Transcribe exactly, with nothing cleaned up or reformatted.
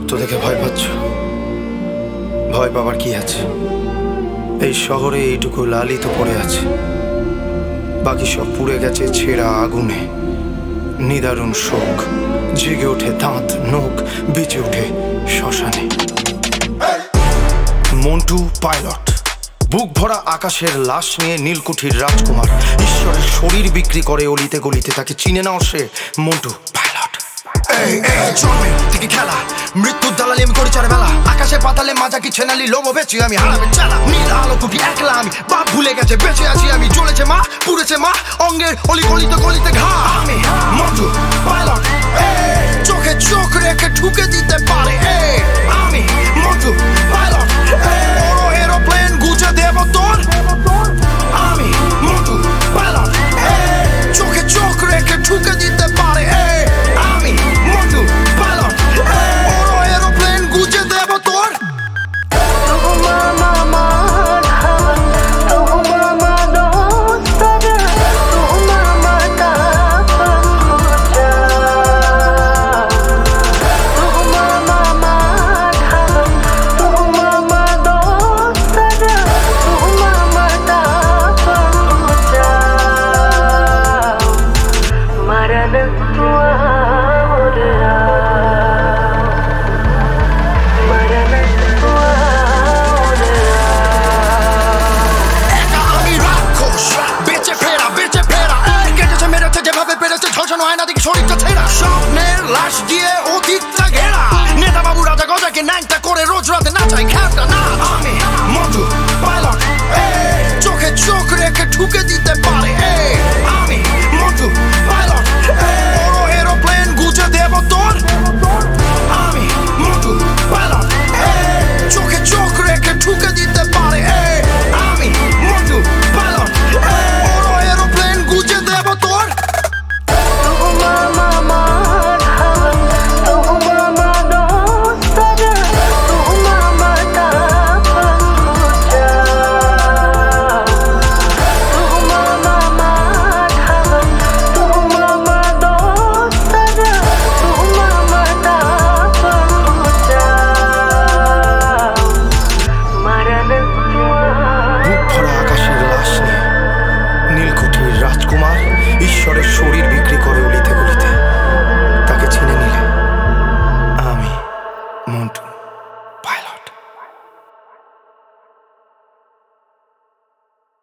রক্ত দেখে ভয় পাচ্ছ? ভয় পাবার কি আছে? এই শহরে এইটুকু লালই তো পড়ে আছে, বাকি সব পুড়ে গেছে ছেঁড়া আগুনে। নিদারুণ শোক, জেগে ওঠে দাঁত নখ, বেঁচে ওঠে শ্মশানে। মন্টু পাইলট, বুক ভরা আকাশের লাশ নিয়ে নীলকুঠির রাজকুমার ঈশ্বরের শরীর বিক্রি করে অলিতে গলিতে। তাকে চিনে নাও, সে মন্টু পাইলট। এই এই জন্মে থেকে খেলা, মৃত্যুর দালালি আমি করি চার বেলা। আকাশে পাতালে মাজা কি ছেনালি, লোভ বেচি আমি হারাবে চালা। নীল আলো কুটি একলা আমি, বাপ ভুলে গেছে বেঁচে আছি আমি। জ্বলেছে মা, পুড়েছে মা, অঙ্গের অলি গলিতে গলিতে ঘা। আমি মন্টু পাইলট, চোখে চোখ রেখে ঠুকে দিতে পারে। আমি মন্টু পাইলট, বড় এরোপ্লেন গুজে দেব তোর। আমি মন্টু পাইলট, চোখে চোখ রেখে ঠুকে দিতে পারে। আমি মন্টু পাইলট, বড় এরোপ্লেন গুজে দেব তোর। স্বপ্নের লাশ দিয়ে অতীতটা ঘেরা, নেতা বাবু রাজা গজাকে ন্যাংটা করে রোজ রাতে নাচাই খ্যাপটা না। আমি মন্টু পাইলট, চোখে চোখ রেখে ঠুকে দিতে পারে। আমি মন্টু পাইলট, বড় এরোপ্লেন গুজে দেব তোর। আমি মন্টু পাইলট, চোখে চোখ রেখে ঠুকে দিতে পারে। আমি মন্টু পাইলট, বড় এরোপ্লেন গুজে দেব তোর। নীলকুঠির রাজকুমার ঈশ্বরের শরীর